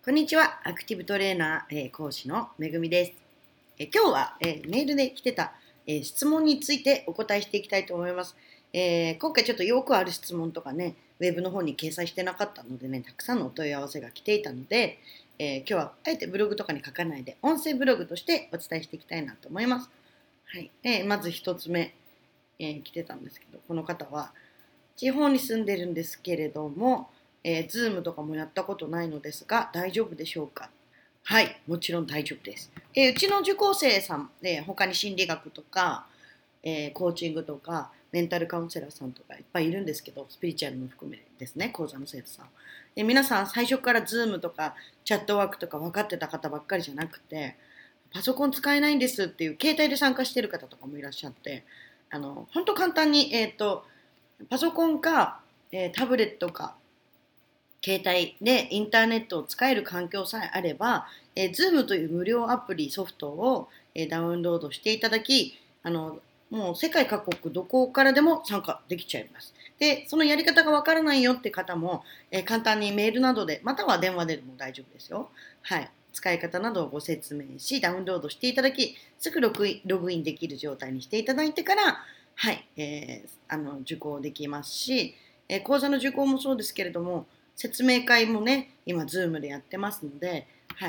こんにちは。アクティブトレーナー、講師のめぐみです。今日は、メールで来てた、質問についてお答えしていきたいと思います。今回ちょっとよくある質問とかね、ウェブの方に掲載してなかったのでね、たくさんのお問い合わせが来ていたので、今日はあえてブログとかに書かないで、音声ブログとしてお伝えしていきたいなと思います。はい。まず一つ目、来てたんですけど、この方は、地方に住んでるんですけれども、Zoom とかもやったことないのですが、大丈夫でしょうか？はい、もちろん大丈夫です。うちの受講生さんで、他に心理学とか、コーチングとか、メンタルカウンセラーさんとかいっぱいいるんですけど、スピリチュアルも含めですね、講座の生徒さん。皆さん最初から Zoom とかチャットワークとか分かってた方ばっかりじゃなくて、パソコン使えないんですっていう携帯で参加してる方とかもいらっしゃって、本当簡単に、パソコンか、タブレットか携帯でインターネットを使える環境さえあれば、Zoom という無料アプリソフトを、ダウンロードしていただき、もう世界各国どこからでも参加できちゃいます。で、そのやり方がわからないよって方も、簡単にメールなどで、または電話でも大丈夫ですよ。はい。使い方などをご説明し、ダウンロードしていただき、すぐログインできる状態にしていただいてから、はい、受講できますし、講座の受講もそうですけれども、説明会もね、今、Zoom でやってますので、はい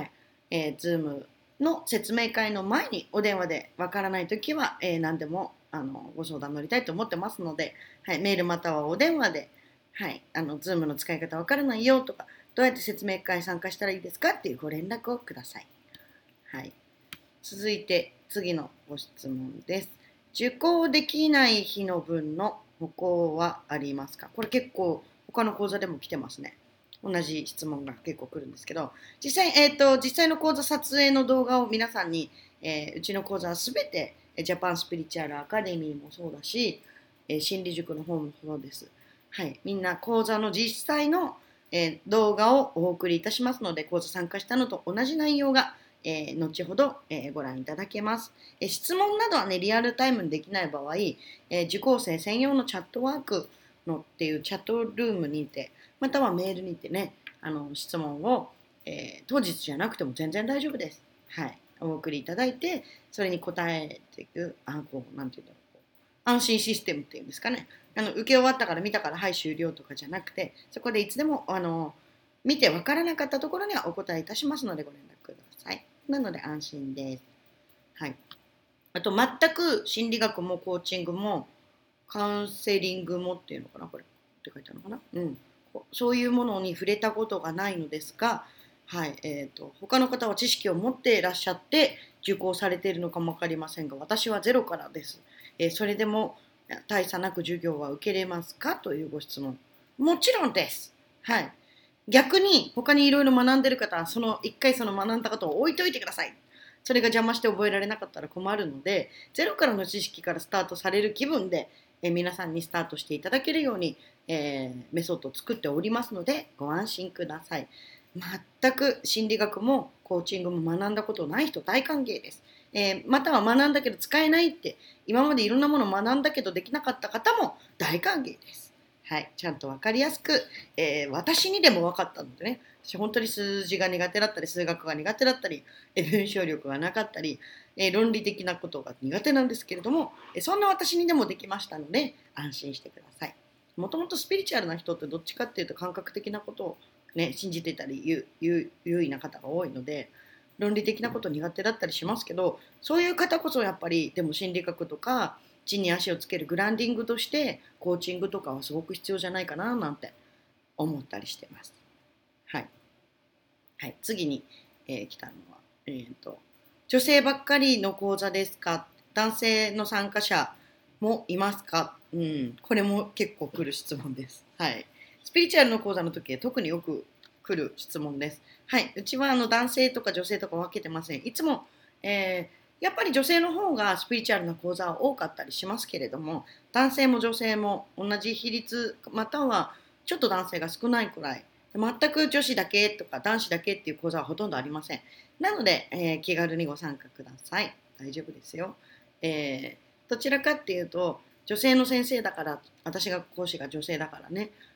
、Zoom の説明会の前にお電話でわからないときは、何でもご相談乗りたいと思ってますので、はい、メールまたはお電話で、はい、Zoom の使い方わからないよとか、どうやって説明会参加したらいいですかっていうご連絡をください。はい、続いて次のご質問です。受講できない日の分の歩行はありますか？これ結構他の講座でも来てますね。同じ質問が結構来るんですけど、実際の講座撮影の動画を皆さんに、うちの講座はすべてジャパンスピリチュアルアカデミーもそうだし、心理塾の方もそうです。はい、みんな講座の実際の、動画をお送りいたしますので、講座参加したのと同じ内容が後ほど、ご覧いただけます。質問などはね、リアルタイムにできない場合、受講生専用のチャットワークのっていうチャットルームにて、またはメールにてね、質問を、当日じゃなくても全然大丈夫です。はい。お送りいただいて、それに答えていく、なんていうんだろう。安心システムっていうんですかね。受け終わったから見たから、はい、終了とかじゃなくて、そこでいつでも、見て分からなかったところにはお答えいたしますのでご連絡ください。なので安心です。はい。あと、全く心理学もコーチングもカウンセリングもっていうのかな、これ。って書いてあるのかな。うん。そういうものに触れたことがないのですが、はい。他の方は知識を持っていらっしゃって受講されているのかもわかりませんが、私はゼロからです。それでも大差なく授業は受けれますかというご質問。もちろんです。はい。逆に他にいろいろ学んでる方は一回その学んだことを置いといてください。それが邪魔して覚えられなかったら困るので、ゼロからの知識からスタートされる気分で、皆さんにスタートしていただけるように、メソッドを作っておりますのでご安心ください。全く心理学もコーチングも学んだことない人大歓迎です。または学んだけど使えないって今までいろんなものを学んだけどできなかった方も大歓迎です。はい、ちゃんと分かりやすく、私にでも分かったのでね、私本当に数字が苦手だったり、数学が苦手だったり、文章力がなかったり、論理的なことが苦手なんですけれども、そんな私にでもできましたので、安心してください。もともとスピリチュアルな人ってどっちかっていうと感覚的なことを、ね、信じてたり優位な方が多いので、論理的なこと苦手だったりしますけど、そういう方こそやっぱり、でも心理学とか、地に足をつけるグランディングとしてコーチングとかはすごく必要じゃないかななんて思ったりしてます。はい。はい、次に、来たのは、女性ばっかりの講座ですか？男性の参加者もいますか？うん、これも結構来る質問です。はい。スピリチュアルの講座の時は特によく来る質問です。はい。うちは男性とか女性とか分けてません。いつも、やっぱり女性の方がスピリチュアルな講座は多かったりしますけれども、男性も女性も同じ比率、またはちょっと男性が少ないくらい、全く女子だけとか男子だけっていう講座はほとんどありません。なので、気軽にご参加ください。大丈夫ですよ。どちらかっていうと、女性の先生だから、私が講師が女性だからね、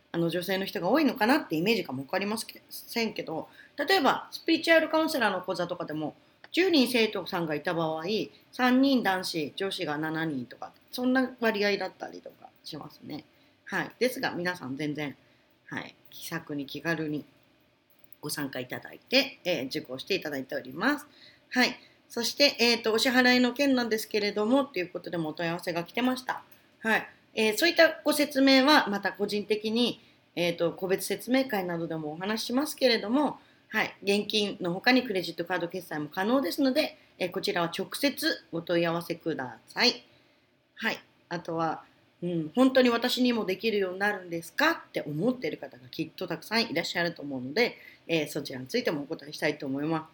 女性の人が多いのかなってイメージがも分かりませんけど、例えばスピリチュアルカウンセラーの講座とかでも10人生徒さんがいた場合、3人男子、女子が7人とか、そんな割合だったりとかしますね。はい。ですが、皆さん全然、はい、気さくに気軽にご参加いただいて、受講していただいております。はい。そして、お支払いの件なんですけれども、ということでもお問い合わせが来てました。はい。そういったご説明は、また個人的に、個別説明会などでもお話ししますけれども、はい。現金の他にクレジットカード決済も可能ですので、こちらは直接お問い合わせください。はい。あとは、本当に私にもできるようになるんですかって思っている方がきっとたくさんいらっしゃると思うので、そちらについてもお答えしたいと思います。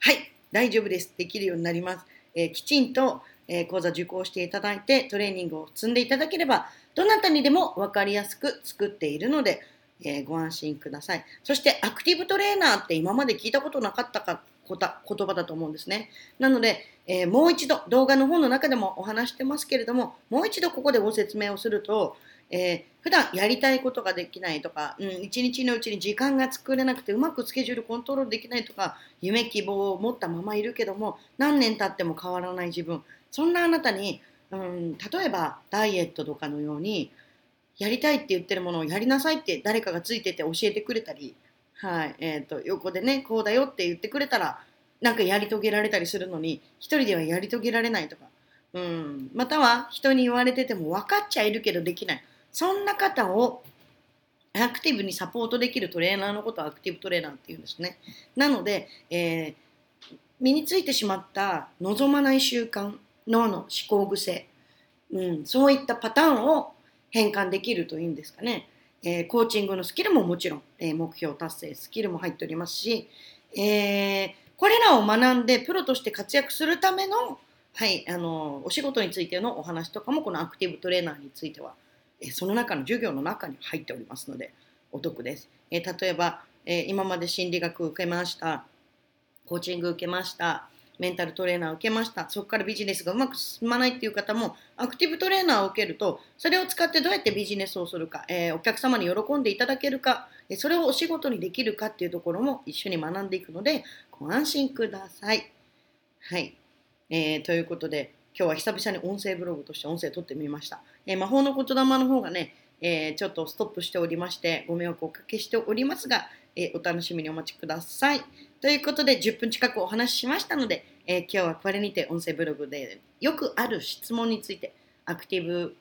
はい、大丈夫です。できるようになります。きちんと、講座受講していただいてトレーニングを積んでいただければ、どなたにでも分かりやすく作っているので、ご安心ください。そしてアクティブトレーナーって今まで聞いたことなかった言葉だと思うんですね。なので、もう一度動画の方の中でもお話してますけれども、もう一度ここでご説明をすると、普段やりたいことができないとか、一日のうちに時間が作れなくてうまくスケジュールコントロールできないとか、夢希望を持ったままいるけども何年経っても変わらない自分、そんなあなたに、例えばダイエットとかのようにやりたいって言ってるものをやりなさいって誰かがついてて教えてくれたり、はい、横でね、こうだよって言ってくれたら、なんかやり遂げられたりするのに、一人ではやり遂げられないとか、または人に言われてても分かっちゃいるけどできない。そんな方をアクティブにサポートできるトレーナーのことをアクティブトレーナーっていうんですね。なので、身についてしまった望まない習慣、脳の思考癖、そういったパターンを変換できるというんですかね。コーチングのスキルももちろん、目標達成スキルも入っておりますし、これらを学んでプロとして活躍するための、はい、お仕事についてのお話とかもこのアクティブトレーナーについては、その中の授業の中に入っておりますのでお得です。例えば、今まで心理学受けました、コーチング受けました、メンタルトレーナー受けました、そこからビジネスがうまく進まないっていう方もアクティブトレーナーを受けると、それを使ってどうやってビジネスをするか、お客様に喜んでいただけるか、それをお仕事にできるかっていうところも一緒に学んでいくのでご安心ください。はい、ということで今日は久々に音声ブログとして音声撮ってみました。魔法の言霊の方がね、ちょっとストップしておりましてご迷惑をおかけしておりますが、お楽しみにお待ちください。ということで10分近くお話ししましたので、今日はこれにて音声ブログでよくある質問についてアクティブ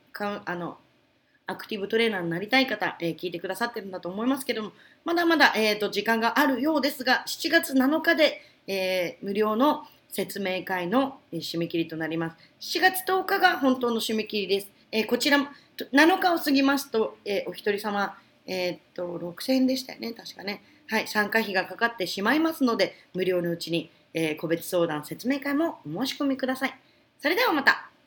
トレーナーになりたい方、聞いてくださってるんだと思いますけども、まだまだ、時間があるようですが、7月7日で、無料の説明会の締め切りとなります。7月10日が本当の締め切りです。こちらも7日を過ぎますと、お一人様、6000円でしたよね、確かね。はい、参加費がかかってしまいますので、無料のうちに、個別相談説明会もお申し込みください。それではまた。